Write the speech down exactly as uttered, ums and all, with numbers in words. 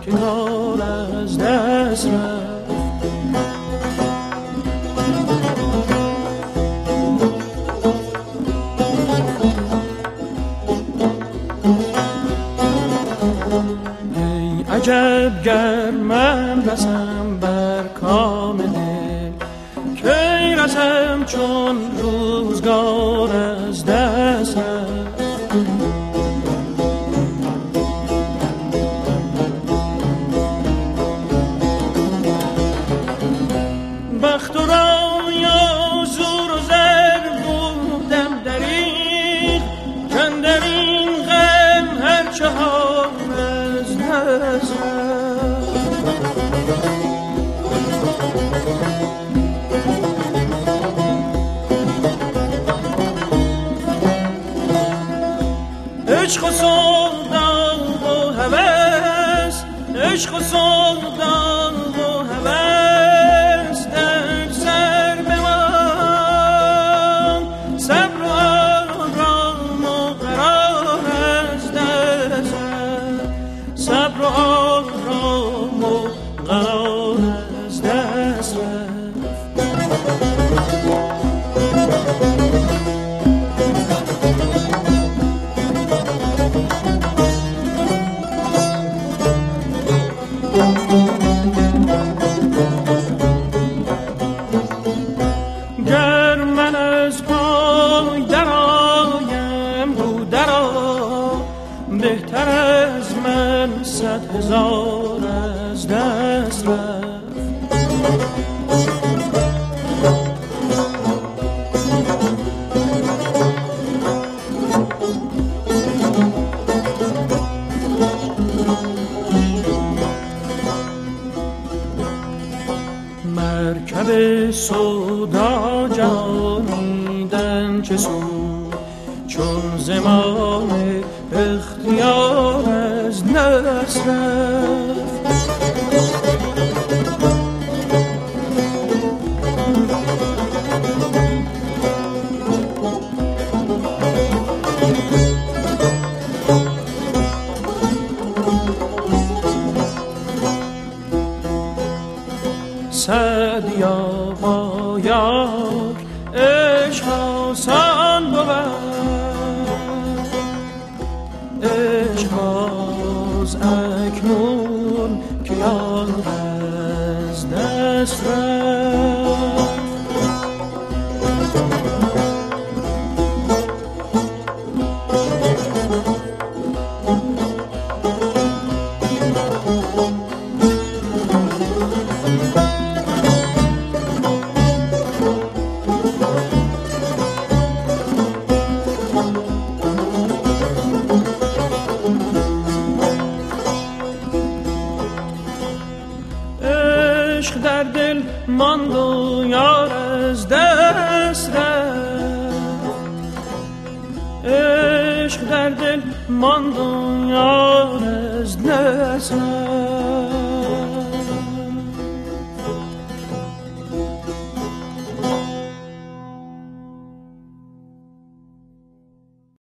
که کار از دست رفت. ای عجب گر من رسم بر کام دل، کی رسم چون روزگار از دست رفت. بخت و رای و زور و زر بودم دریغ، کاندر این غم هر چهار از دست رفت. عشق و سودان و هوس، عشق و سودان و هوس در سر بمان، صبر و آرام و قرار از دست رفت. صبر و آرام و قرار از دست رفت. گر من از پای درآیم رو درآ، بهتر از من صد هزار از دست رفت. مرکب سودا جانیدن چه سود، چون زمان اختیار از دست رفت. سعدیا با یار عشق آسان بود، عشق باز اکنون که یار از دست رفت. عشق در دل ماند و یار از دست رفت. عشق در دل ماند و یار از دست رفت.